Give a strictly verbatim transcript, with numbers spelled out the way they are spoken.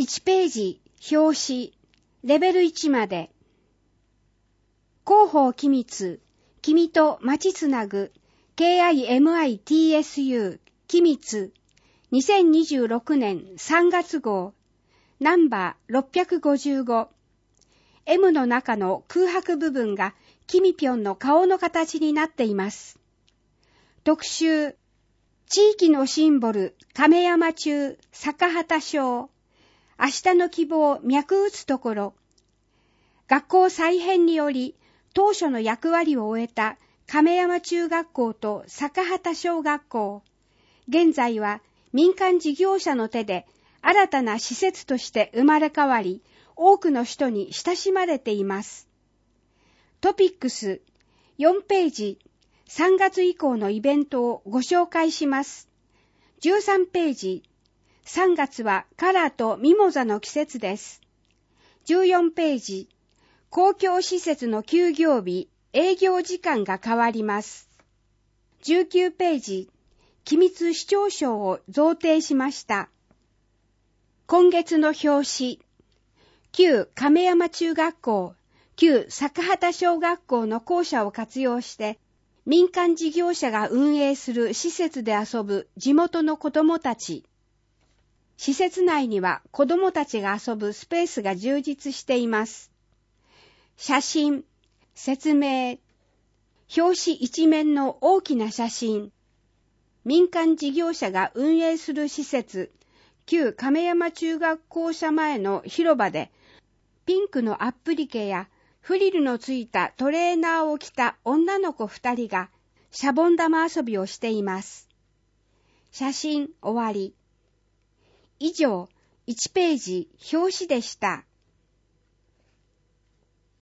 ちページ、表紙、レベルいちまで。広報機密、君と待ちつなぐ、ケーアイエムアイティーエスユー、機密、にせんにじゅうろくねんさんがつ号、ナンバーろっぴゃくごじゅうご。M の中の空白部分がキミピョンの顔の形になっています。特集、地域のシンボル、亀山中、坂畑小、明日の希望、脈打つところ、学校再編により、当初の役割を終えた亀山中学校と坂畑小学校、現在は民間事業者の手で新たな施設として生まれ変わり、多くの人に親しまれています。トピックス、よんページ、さんがつ以降のイベントをご紹介します。じゅうさんページ、さんがつはカラーとミモザの季節です。じゅうよんページ、公共施設の休業日、営業時間が変わります。じゅうきゅうページ、機密市長賞を贈呈しました。今月の表紙、旧亀山中学校、旧坂畑小学校の校舎を活用して、民間事業者が運営する施設で遊ぶ地元の子どもたち。施設内には子どもたちが遊ぶスペースが充実しています。写真、説明、表紙一面の大きな写真。民間事業者が運営する施設、旧亀山中学校舎前の広場で、ピンクのアップリケやフリルのついたトレーナーを着た女の子二人がシャボン玉遊びをしています。写真終わり。以上、いちページ表紙でした。